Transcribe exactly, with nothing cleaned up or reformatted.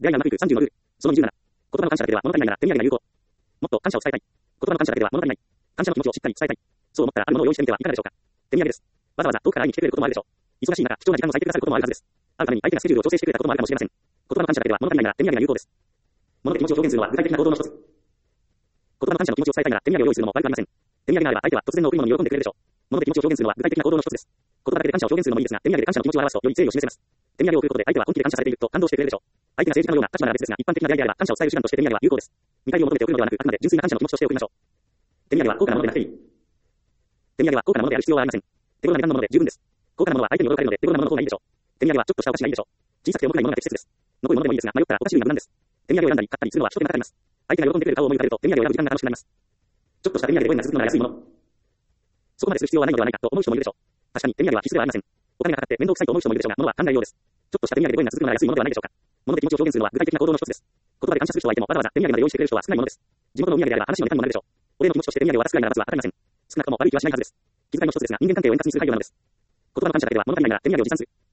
出会いがうまくいくさんじゅうのルール。そのにじゅうなな。言葉の感謝だけでは物足りないなら手土産が有効。もっと感謝を伝えたい。言葉の感謝だけでは物足りない。感謝の気持ちをしっかり伝えたい。そう思ったらあるものを用意してみてはいかがでしょうか。手土産です。わざわざ遠くから会いに来てくれることもあるでしょう。忙しい中、貴重な時間を割いてくださることもあるはずです。会うために相手がスケジュールを調整してくれたこともあるかもしれません。言葉の感謝だけでは物足りないなら手土産が有効です。物の気持ちを表現するのは具体的な行動の一つ。言葉の感謝の気持ちを伝えたいなら手土産を用意するのも悪くありません。手土産があれば相手は突然の贈り物に喜んでくれるでしょう。物で気持ちを表現するのは具体的な行動の一つです。言葉だけで感謝を表現するのもいいですが、手土産で感謝の気持ちを表すとより誠意を示せます。手土産を送ることで相手は本気で感謝されていると感動してくれるでしょう。相手が政治家のような立場なら別ですが、一般的な出会いであれば感謝を伝える手段として手土産は有効です。見返りを求めて送るのではなく、あくまで純粋な感謝の気持ちとして送りましょう。手土産は高価なものでなくていい。手土産は高価なものである必要はありません。手頃な値段のもので十分です。高価なものは相手に驚かれるので手頃なものの方がいいでしょう。手土産はちょっとしたお菓子がいいでしょう。小さくて重くないものが適切です。残るものでもいいですが、迷ったらお菓子類が無難です。手土産を選んだり買ったりするのは一手間かかります。相手が喜んでくれる顔を思い浮かべると手土産を選ぶ時間が楽しくなります。ちょっとした手土産でごえんが続くのが安いもの。そこまでする必要はないのではないかと思う人もいるでしょう。確かに手土産は必須ではありません。お金がかかって面倒くさいと思う人もいるでしょうが、物は考えようです。ちょっとした手土産でごえんが続くのが安いものではないでしょうか。物で気持ちを表現するのは具体的な行動の一つです。言葉で感謝する人はいてもわざわざ手土産まで用意してくれる人は少ないものです。地元のお土産であれば話のネタにもなるでしょう。お礼の気持ちとして手土産を渡すくらいならまずはかかりません。少なくとも悪い気はしないはずです。気遣いの一つですが、人間関係を円滑にする配慮なのです。言葉の感謝だけでは物足りないなら手土産を持参する。